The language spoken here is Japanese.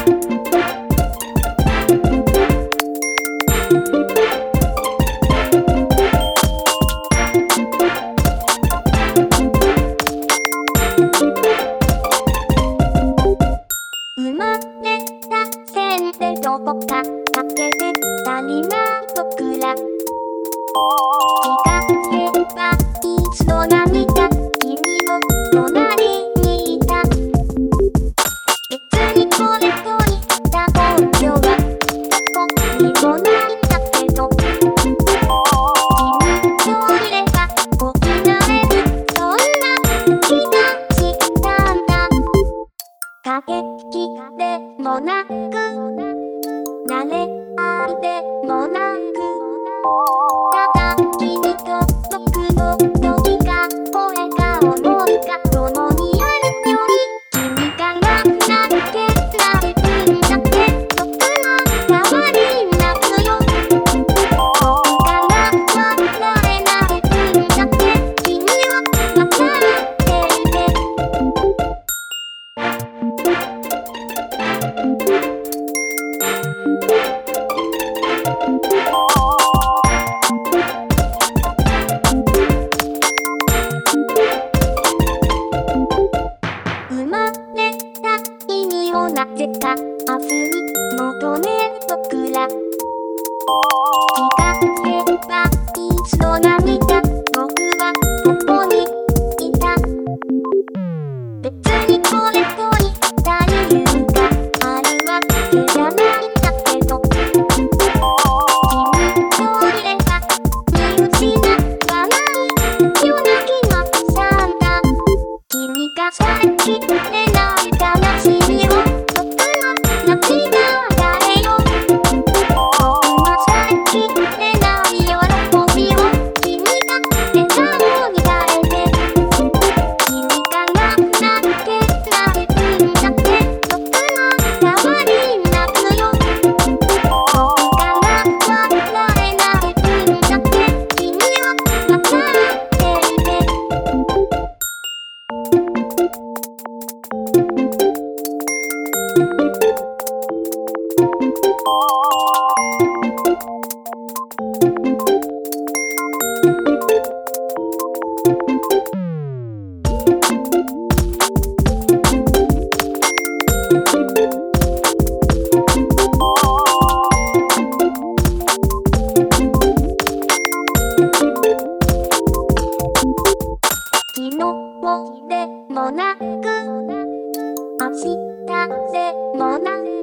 どこかかけてたりな僕ら気がつけばいつの間にか君の隣にいた。別にこれといった根拠はどこにもないんだけど、君といれば起きられるそんな気がしたんだ。駆け引きでもなく慣れ合いでもなく、ただ君と僕の時が声が思いが共にあるより、君から投げられるんだって僕の代わりに泣くよ。僕から笑えられるんだって君は分かっていて。生まれた意味をなぜか明日に求める僕ら、気がつけばいつの間にか僕はここにいた。別にこれといった理由があるわけじゃないんだけど、君といれば見失わないような気がしたんだ。君がさえきれない悲しみを僕は泣きながらよ。僕がさえきれない喜びを君が笑顔に変えて、君から投げられるんだって僕の代わりに泣くよ。僕から笑えられるんだって君は分かっていて。昨日でもなく明日でもなく